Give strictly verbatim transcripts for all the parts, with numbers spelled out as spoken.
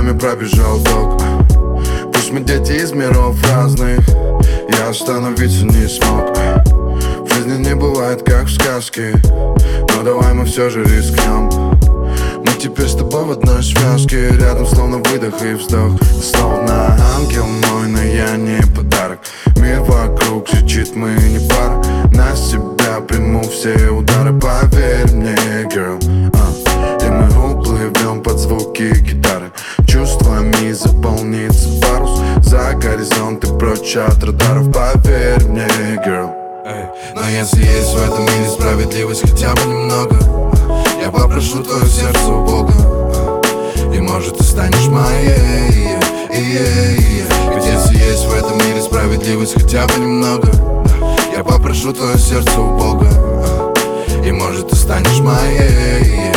нами пробежал ток. Пусть мы дети из миров разных, я остановиться не смог. В жизни не бывает как в сказке, но давай мы все же рискнем. Мы теперь с тобой в одной связке, рядом словно выдох и вздох. Словно ангел мой, но я не подарок. Мир вокруг кричит, мы не пара. На себя приму все удары, поверь мне, girl, uh. И мы уплывем под звуки гитары. Чувствами заполнится парус за горизонт и прочь от радаров, поверь мне, girl. Но если есть в этом мире справедливость хотя бы немного, я попрошу твое сердце у Бога, и может ты станешь моей. Ведь если есть в этом мире справедливость хотя бы немного, я попрошу твое сердце у Бога, и может ты станешь моей.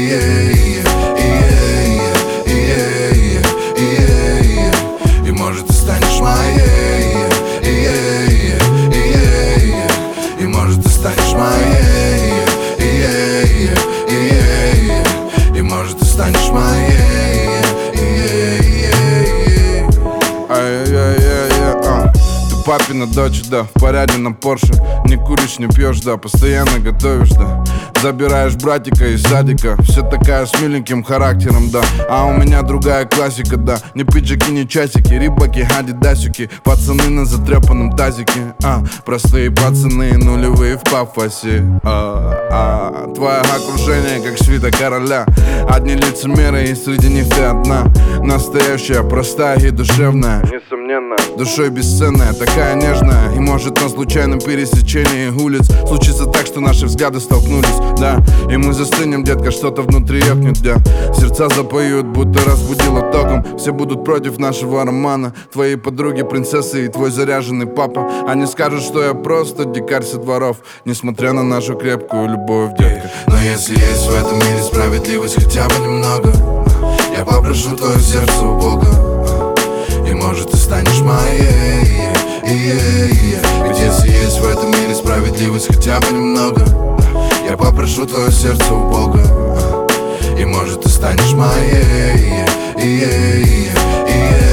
И может ты станешь моей. И может ты станешь моей. И может ты станешь моей. Ай-яй-яй-яй, ты папина дочь, да, в параде на Порше. Не куришь, не пьешь, да, постоянно готовишь, да. Забираешь братика из садика, все такая с миленьким характером, да. А у меня другая классика, да. Не пиджаки, не часики, рибаки, адидасики. Пацаны на затрепанном тазике, а. Простые пацаны, нулевые в пафосе, а, а. Твое окружение, как свита короля. Одни лицемеры, и среди них ты одна. Настоящая, простая и душевная, несомненно, душой бесценная, такая нежная. И может на случайном пересечении улиц случится так, что наши взгляды столкнулись, да. И мы застынем, детка, что-то внутри ёкнет, да. Сердца запоют, будто разбудило током. Все будут против нашего романа. Твои подруги, принцессы и твой заряженный папа. Они скажут, что я просто дикарь со дворов, несмотря на нашу крепкую любовь, детка. Но если есть в этом мире справедливость хотя бы немного, я попрошу твое сердце у Бога, и может ты станешь моей. Ведь если есть в этом мире справедливость хотя бы немного, я попрошу твое сердце у Бога, и может ты станешь моей.